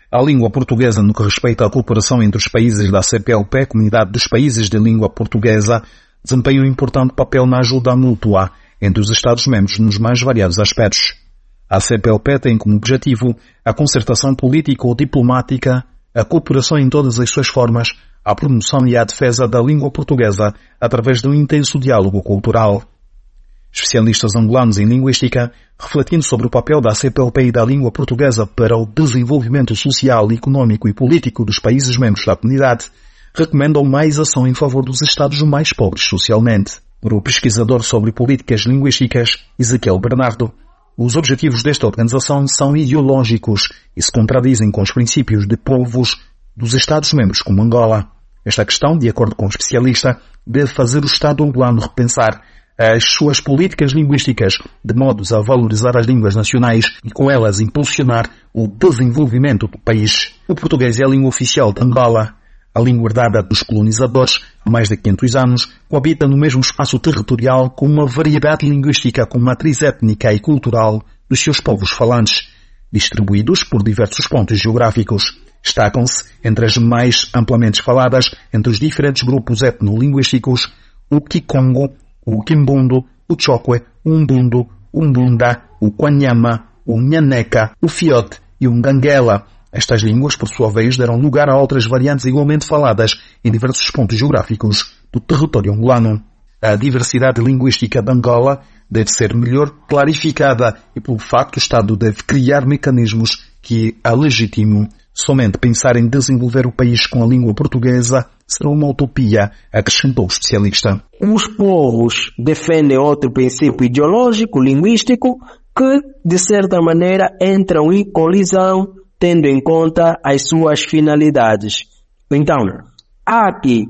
A língua portuguesa, no que respeita à cooperação entre os países da CPLP, Comunidade dos Países de Língua Portuguesa, desempenha um importante papel na ajuda mútua entre os Estados-membros nos mais variados aspectos. A CPLP tem como objetivo a concertação político-diplomática, a cooperação em todas as suas formas, a promoção e a defesa da língua portuguesa através de um intenso diálogo cultural. Especialistas angolanos em linguística, refletindo sobre o papel da CPLP e da língua portuguesa para o desenvolvimento social, econômico e político dos países membros da comunidade, recomendam mais ação em favor dos Estados mais pobres socialmente. Para o pesquisador sobre políticas linguísticas, Ezequiel Bernardo, os objetivos desta organização são ideológicos e se contradizem com os princípios de povos dos Estados-membros como Angola. Esta questão, de acordo com o especialista, deve fazer o Estado angolano repensar as suas políticas linguísticas de modos a valorizar as línguas nacionais e com elas impulsionar o desenvolvimento do país. O português é a língua oficial de Angola. A língua herdada dos colonizadores há mais de 500 anos coabita no mesmo espaço territorial com uma variedade linguística com matriz étnica e cultural dos seus povos falantes, distribuídos por diversos pontos geográficos. Destacam-se entre as mais amplamente faladas entre os diferentes grupos etnolinguísticos o Kikongo, o Kimbundo, o Chokwe, o Umbundo, o Umbunda, o Kwanyama, o Nhaneca, o Fiote e o Ngangela. Estas línguas, por sua vez, deram lugar a outras variantes igualmente faladas em diversos pontos geográficos do território angolano. A diversidade linguística de Angola deve ser melhor clarificada e pelo facto o Estado deve criar mecanismos que a legitimem. Somente pensar em desenvolver o país com a língua portuguesa será uma utopia, acrescentou o especialista. Os povos defendem outro princípio ideológico, linguístico, que, de certa maneira, entram em colisão, tendo em conta as suas finalidades. Então, há aqui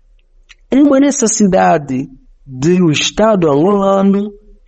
uma necessidade de o Estado angolano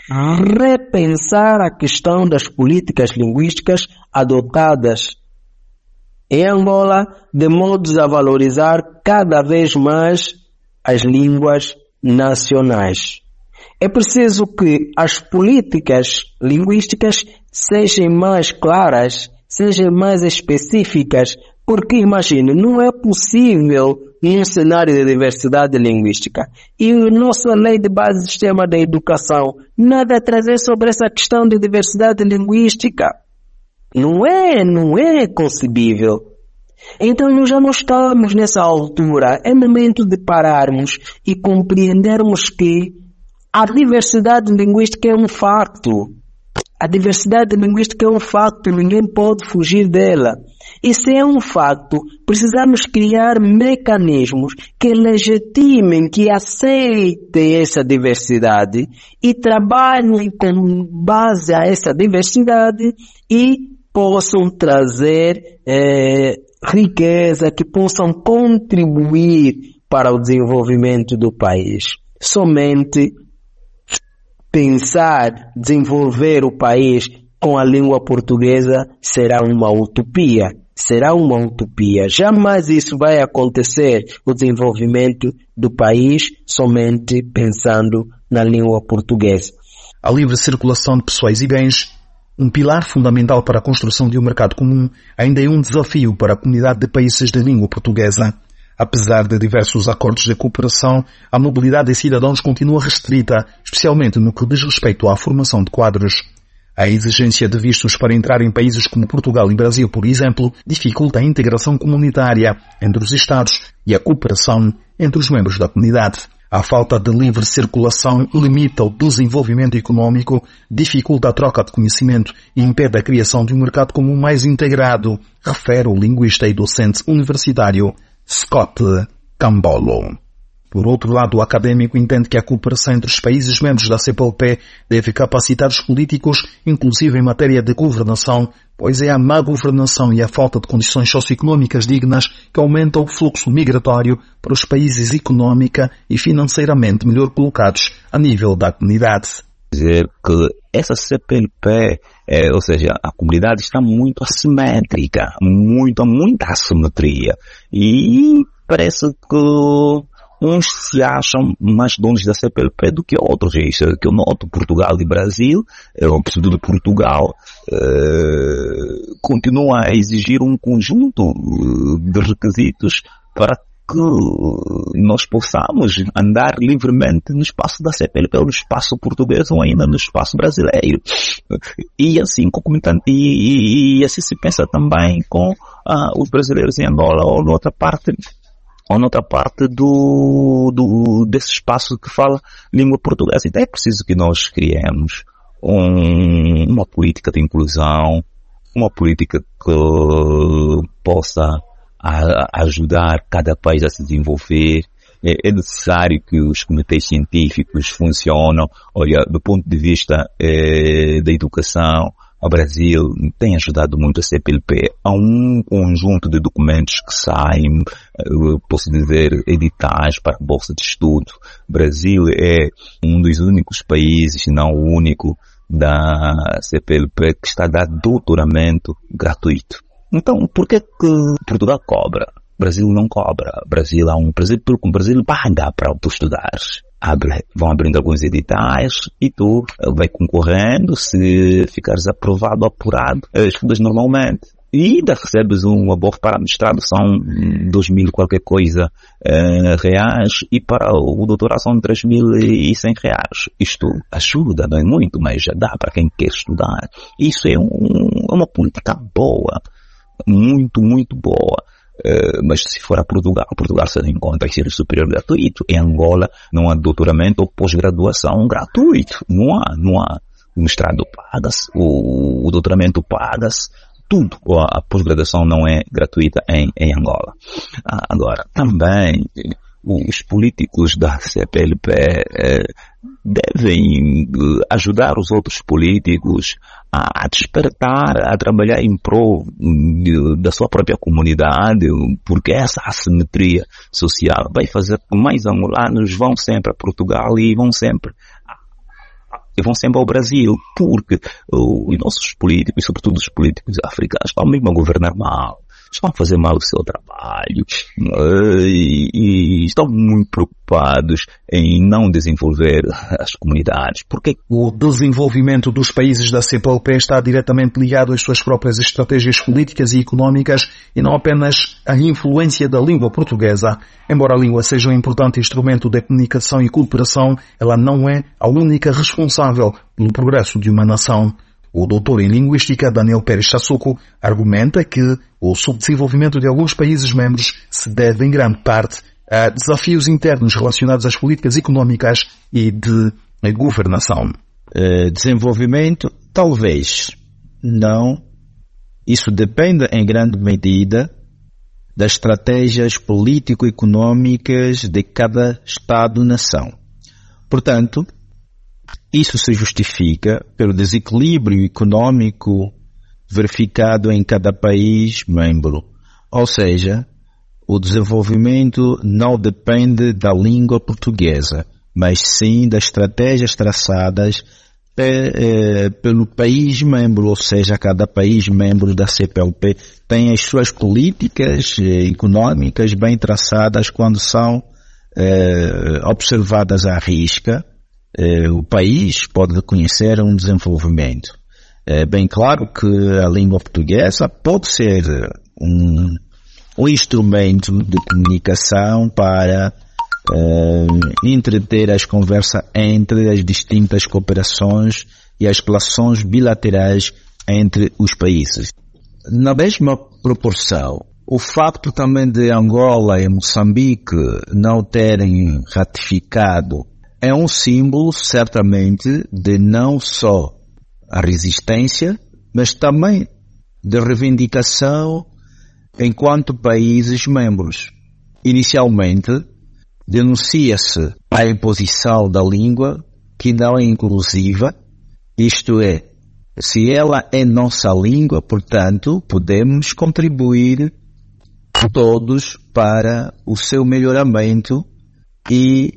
repensar a questão das políticas linguísticas adotadas em Angola, de modo a valorizar cada vez mais as línguas nacionais. É preciso que as políticas linguísticas sejam mais claras, sejam mais específicas, porque, imagine, não é possível em um cenário de diversidade linguística e a nossa lei de base do sistema da educação nada a trazer sobre essa questão de diversidade linguística. Não é concebível. Então nós já não estamos nessa altura. É momento de pararmos e compreendermos que a diversidade linguística é um facto. A diversidade linguística é um facto, ninguém pode fugir dela. E se é um facto, precisamos criar mecanismos que legitimem, que aceitem essa diversidade e trabalhem com base a essa diversidade e possam trazer riqueza, que possam contribuir para o desenvolvimento do país. Somente pensar desenvolver o país com a língua portuguesa será uma utopia. Será uma utopia. Jamais isso vai acontecer, o desenvolvimento do país, somente pensando na língua portuguesa. A livre circulação de pessoas e bens, um pilar fundamental para a construção de um mercado comum, ainda é um desafio para a comunidade de países de língua portuguesa. Apesar de diversos acordos de cooperação, a mobilidade de cidadãos continua restrita, especialmente no que diz respeito à formação de quadros. A exigência de vistos para entrar em países como Portugal e Brasil, por exemplo, dificulta a integração comunitária entre os Estados e a cooperação entre os membros da comunidade. A falta de livre circulação limita o desenvolvimento econômico, dificulta a troca de conhecimento e impede a criação de um mercado comum mais integrado, refere o linguista e docente universitário Scott Cambolo. Por outro lado, o académico entende que a cooperação entre os países membros da CPLP deve capacitar os políticos, inclusive em matéria de governação, pois é a má governação e a falta de condições socioeconómicas dignas que aumentam o fluxo migratório para os países económica e financeiramente melhor colocados a nível da comunidade. Dizer que essa CPLP, ou seja, a comunidade está muito assimétrica, muita assimetria. E parece que uns se acham mais donos da CPLP do que outros. É isso que eu noto. Portugal e Brasil, sobretudo Portugal, continua a exigir um conjunto de requisitos para que nós possamos andar livremente no espaço da CPLP, ou no espaço português, ou ainda no espaço brasileiro. E assim, e assim se pensa também com os brasileiros em Angola, ou noutra parte desse espaço que fala língua portuguesa. Então é preciso que nós criemos uma política de inclusão, uma política que possa ajudar cada país a se desenvolver. É necessário que os comitês científicos funcionem. Olha, do ponto de vista da educação, o Brasil tem ajudado muito a CPLP. Há um conjunto de documentos que saem, posso dizer, editais para a Bolsa de Estudo. O Brasil é um dos únicos países, não o único, da CPLP que está a dar doutoramento gratuito. Então, por que Portugal cobra? O Brasil não cobra. O Brasil paga para tu estudares. Vão abrindo alguns editais e tu vai concorrendo. Se ficares aprovado ou apurado, estudas normalmente. E ainda recebes um abono para mestrado, são 2.000 qualquer coisa reais, e para o doutorado são 3.100 reais. Isto ajuda, não é muito, mas já dá para quem quer estudar. Isso é uma política boa. Muito, muito boa. Mas se for a Portugal só encontra ensino superior gratuito. Em Angola não há doutoramento ou pós-graduação gratuito. Não há. O mestrado paga-se, o doutoramento paga-se, tudo. A pós-graduação não é gratuita em Angola. Agora, também os políticos da CPLP devem ajudar os outros políticos a despertar, a trabalhar em prol da sua própria comunidade, porque essa assimetria social vai fazer que mais angolanos vão sempre a Portugal e vão sempre ao Brasil, porque os nossos políticos, sobretudo os políticos africanos, estão mesmo a governar mal. Estão a fazer mal o seu trabalho e estão muito preocupados em não desenvolver as comunidades. Porque o desenvolvimento dos países da CPLP está diretamente ligado às suas próprias estratégias políticas e económicas e não apenas à influência da língua portuguesa. Embora a língua seja um importante instrumento de comunicação e cooperação, ela não é a única responsável pelo progresso de uma nação. O doutor em Linguística, Daniel Pérez Chassuco, argumenta que o subdesenvolvimento de alguns países membros se deve em grande parte a desafios internos relacionados às políticas económicas e de governação. Desenvolvimento, talvez não. Isso depende em grande medida das estratégias político-económicas de cada Estado-nação. Portanto, isso se justifica pelo desequilíbrio econômico verificado em cada país membro. Ou seja, o desenvolvimento não depende da língua portuguesa, mas sim das estratégias traçadas pelo país membro, ou seja, cada país membro da CPLP tem as suas políticas econômicas bem traçadas quando são observadas à risca. O país pode reconhecer um desenvolvimento. É bem claro que a língua portuguesa pode ser um instrumento de comunicação para entreter as conversas entre as distintas cooperações e as relações bilaterais entre os países. Na mesma proporção, o facto também de Angola e Moçambique não terem ratificado é um símbolo, certamente, de não só a resistência, mas também de reivindicação enquanto países membros. Inicialmente, denuncia-se a imposição da língua que não é inclusiva, isto é, se ela é nossa língua, portanto, podemos contribuir todos para o seu melhoramento e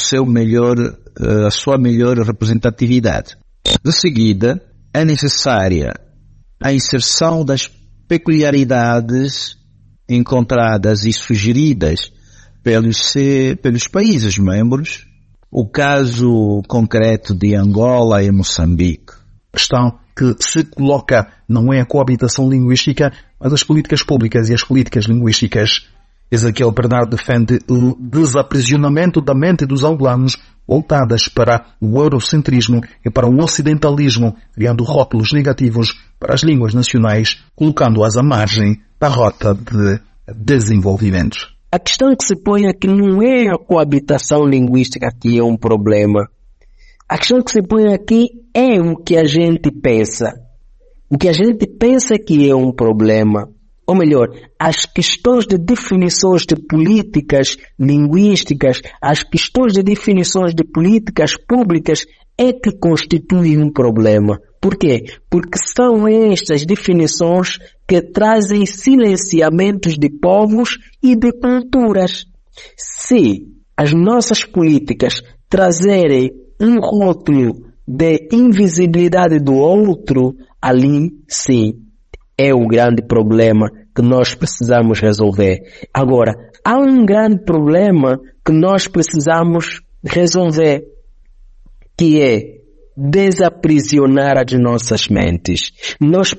a sua melhor representatividade. De seguida, é necessária a inserção das peculiaridades encontradas e sugeridas pelos países membros. O caso concreto de Angola e Moçambique. A questão que se coloca não é a coabitação linguística, mas as políticas públicas e as políticas linguísticas. Ezequiel Bernardo defende o desaprisionamento da mente dos angolanos voltadas para o eurocentrismo e para o ocidentalismo, criando rótulos negativos para as línguas nacionais, colocando-as à margem da rota de desenvolvimento. A questão que se põe aqui não é a coabitação linguística que é um problema. A questão que se põe aqui é o que a gente pensa. O que a gente pensa que é um problema. Ou melhor, as questões de definições de políticas linguísticas, as questões de definições de políticas públicas é que constituem um problema. Por quê? Porque são estas definições que trazem silenciamentos de povos e de culturas. Se as nossas políticas trazerem um rótulo de invisibilidade do outro, ali sim é o grande problema que nós precisamos resolver. Agora, há um grande problema que nós precisamos resolver, que é desaprisionar as nossas mentes. Nós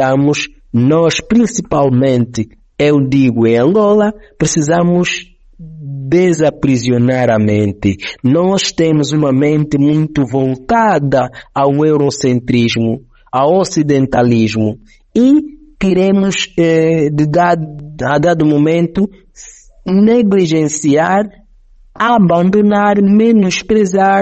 principalmente, eu digo em Angola, precisamos desaprisionar a mente. Nós temos uma mente muito voltada ao eurocentrismo, ao ocidentalismo e queremos, a dado momento, negligenciar, abandonar, menosprezar,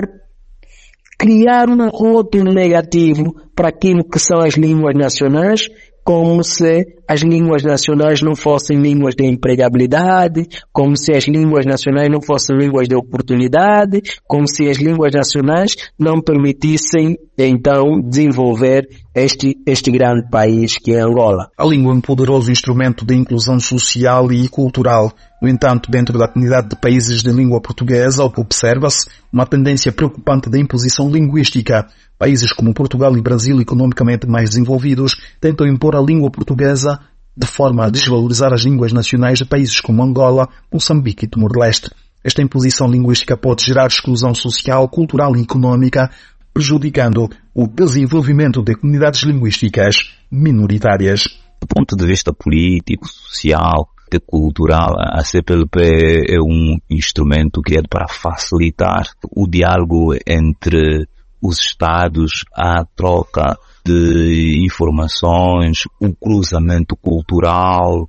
criar um rótulo negativo para aquilo que são as línguas nacionais, como se as línguas nacionais não fossem línguas de empregabilidade, como se as línguas nacionais não fossem línguas de oportunidade, como se as línguas nacionais não permitissem, então, desenvolver este grande país que é Angola. A língua é um poderoso instrumento de inclusão social e cultural. No entanto, dentro da comunidade de países de língua portuguesa, observa-se uma tendência preocupante da imposição linguística. Países como Portugal e Brasil, economicamente mais desenvolvidos, tentam impor a língua portuguesa de forma a desvalorizar as línguas nacionais de países como Angola, Moçambique e Timor-Leste. Esta imposição linguística pode gerar exclusão social, cultural e económica, prejudicando o desenvolvimento de comunidades linguísticas minoritárias. Do ponto de vista político, social e cultural, a CPLP é um instrumento criado para facilitar o diálogo entre os Estados, a troca de informações, o cruzamento cultural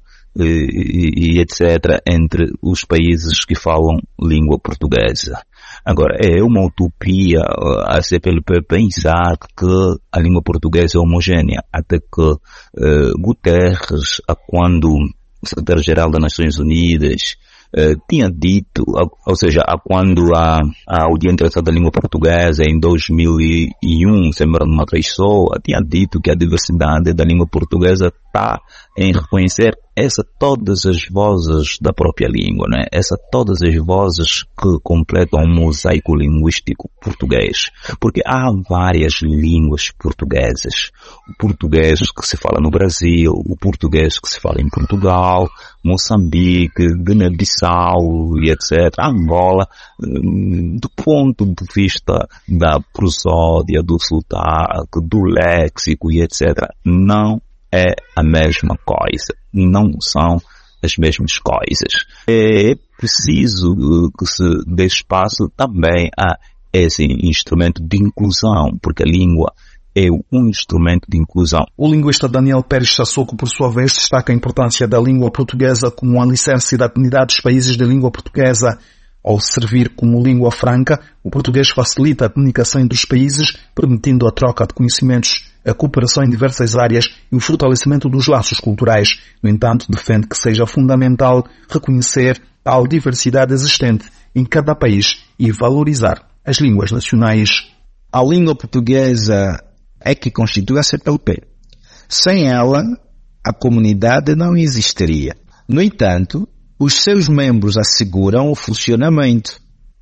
e etc. entre os países que falam língua portuguesa. Agora, é uma utopia a CPLP pensar que a língua portuguesa é homogênea, até que Guterres, quando o secretário-geral das Nações Unidas tinha dito, ou seja, quando o Dia Internacional da Língua Portuguesa em 2001, Semana de Matriçoa, tinha dito que a diversidade da língua portuguesa está em reconhecer todas as vozes da própria língua, né? Todas as vozes que completam um mosaico linguístico português. Porque há várias línguas portuguesas. O português que se fala no Brasil, o português que se fala em Portugal, Moçambique, Guiné-Bissau e etc. Angola, do ponto de vista da prosódia, do sotaque, do léxico e etc. não é a mesma coisa. Não são as mesmas coisas. É preciso que se dê espaço também a esse instrumento de inclusão, porque a língua é um instrumento de inclusão. O linguista Daniel Pérez Sassouco, por sua vez, destaca a importância da língua portuguesa como um alicerce da comunidade dos países de língua portuguesa. Ao servir como língua franca, o português facilita a comunicação entre os países, permitindo a troca de conhecimentos, a cooperação em diversas áreas e o fortalecimento dos laços culturais. No entanto, defende que seja fundamental reconhecer tal diversidade existente em cada país e valorizar as línguas nacionais. A língua portuguesa é que constitui a CPLP. Sem ela, a comunidade não existiria. No entanto, os seus membros asseguram o funcionamento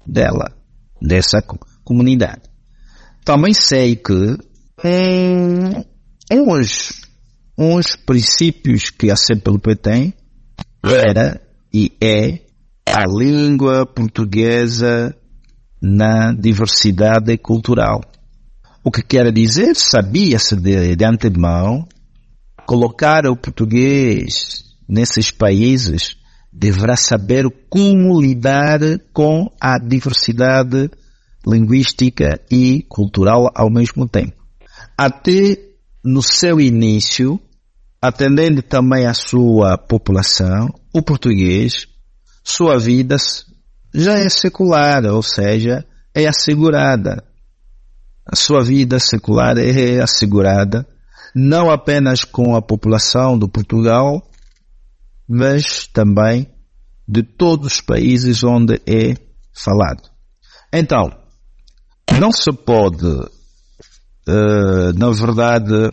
dessa comunidade. Também sei que uns princípios que a CPLP tem era e é a língua portuguesa na diversidade cultural. O que quer dizer, sabia-se de antemão, colocar o português nesses países deverá saber como lidar com a diversidade linguística e cultural ao mesmo tempo. Até no seu início, atendendo também à sua população, o português, sua vida já é secular, ou seja, é assegurada. A sua vida secular é assegurada não apenas com a população do Portugal, mas também de todos os países onde é falado. Então, não se pode, na verdade,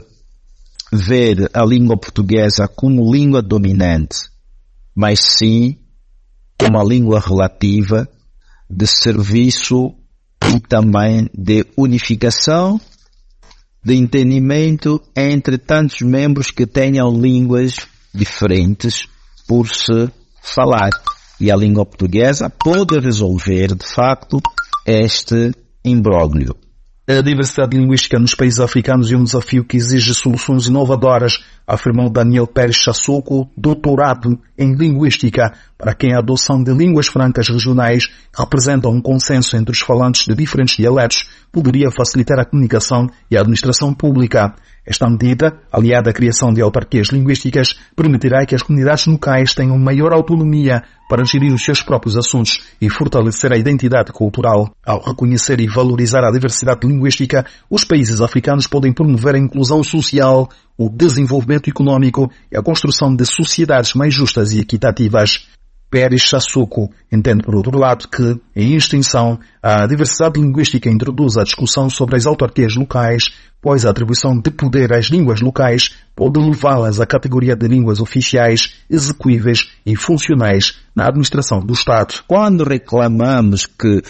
ver a língua portuguesa como língua dominante, mas sim como a língua relativa de serviço e também de unificação, de entendimento entre tantos membros que tenham línguas diferentes por se falar. E a língua portuguesa pode resolver, de facto, este imbróglio. A diversidade linguística nos países africanos é um desafio que exige soluções inovadoras, afirmou Daniel Pérez Chassoko, doutorado em Linguística, para quem a adoção de línguas francas regionais que representam um consenso entre os falantes de diferentes dialetos poderia facilitar a comunicação e a administração pública. Esta medida, aliada à criação de autarquias linguísticas, permitirá que as comunidades locais tenham maior autonomia para gerir os seus próprios assuntos e fortalecer a identidade cultural. Ao reconhecer e valorizar a diversidade linguística, os países africanos podem promover a inclusão social, o desenvolvimento econômico e a construção de sociedades mais justas e equitativas. Pérez Chassoko entende, por outro lado, que, em extensão, a diversidade linguística introduz a discussão sobre as autarquias locais, pois a atribuição de poder às línguas locais pode levá-las à categoria de línguas oficiais, execuíveis e funcionais na administração do Estado. Quando reclamamos que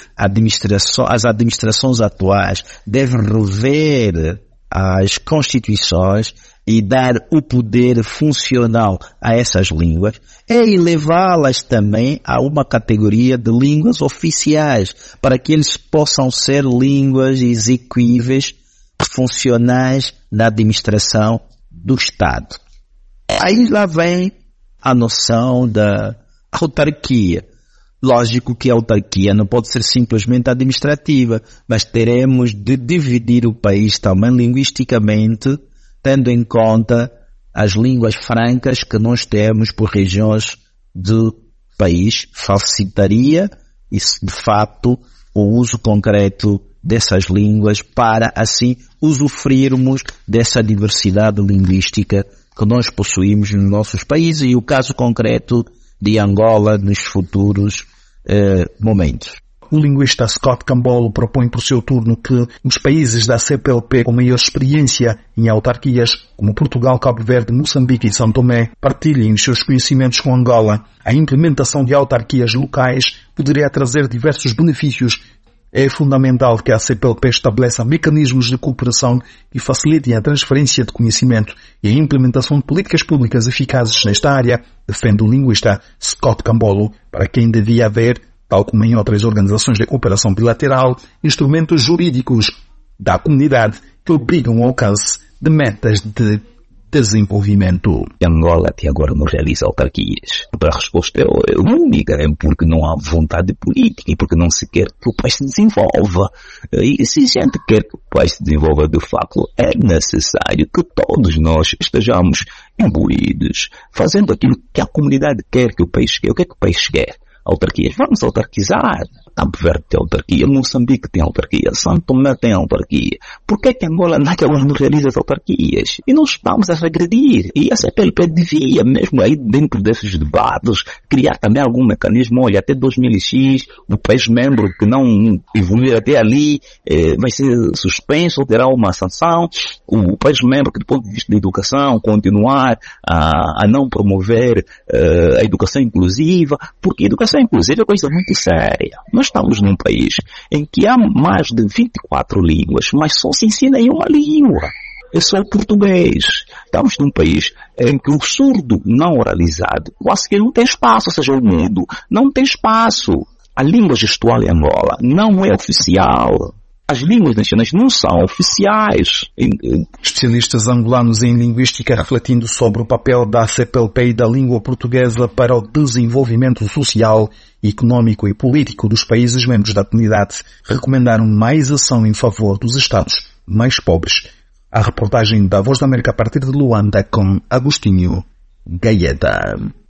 as administrações atuais devem rever as constituições e dar o poder funcional a essas línguas, é elevá-las também a uma categoria de línguas oficiais, para que eles possam ser línguas execuíveis, funcionais na administração do Estado. Aí lá vem a noção da autarquia. Lógico que a autarquia não pode ser simplesmente administrativa, mas teremos de dividir o país também linguisticamente, tendo em conta as línguas francas que nós temos por regiões do país. Facilitaria, de facto, o uso concreto dessas línguas para, assim, usufruirmos dessa diversidade linguística que nós possuímos nos nossos países e o caso concreto de Angola nos futuros momentos. O linguista Scott Cambolo propõe por seu turno que os países da CPLP com maior experiência em autarquias, como Portugal, Cabo Verde, Moçambique e São Tomé, partilhem os seus conhecimentos com Angola. A implementação de autarquias locais poderia trazer diversos benefícios. É fundamental que a CPLP estabeleça mecanismos de cooperação que facilitem a transferência de conhecimento e a implementação de políticas públicas eficazes nesta área, defende o linguista Scott Cambolo, para quem devia haver, tal como em outras organizações de cooperação bilateral, instrumentos jurídicos da comunidade que obrigam ao alcance de metas de desenvolvimento. Angola até agora não realiza autarquias. A resposta é única, porque não há vontade política e porque não se quer que o país se desenvolva. E se a gente quer que o país se desenvolva de facto, é necessário que todos nós estejamos imbuídos, fazendo aquilo que a comunidade quer que o país quer. O que é que o país quer? Autarquias. Vamos autarquizar. Cabo Verde tem autarquia, Moçambique tem autarquia, São Tomé tem autarquia. Por que Angola não realiza as autarquias? E nós estamos a regredir. E a CPLP devia, mesmo aí dentro desses debates, criar também algum mecanismo. Olha, até 2000X, o país membro que não evoluir até ali vai ser suspenso, terá uma sanção. O país membro que, do ponto de vista da educação, continuar a não promover a educação inclusiva, porque a educação inclusiva é coisa muito séria. Nós estamos num país em que há mais de 24 línguas, mas só se ensina em uma língua. é só o português. Estamos num país em que o surdo não oralizado quase que não tem espaço, ou seja, o mudo não tem espaço. A língua gestual em Angola não é oficial. As línguas nacionais não são oficiais. Especialistas angolanos em linguística refletindo sobre o papel da CPLP e da língua portuguesa para o desenvolvimento social, económico e político dos países membros da comunidade recomendaram mais ação em favor dos Estados mais pobres. A reportagem da Voz da América a partir de Luanda com Agostinho Gaeta.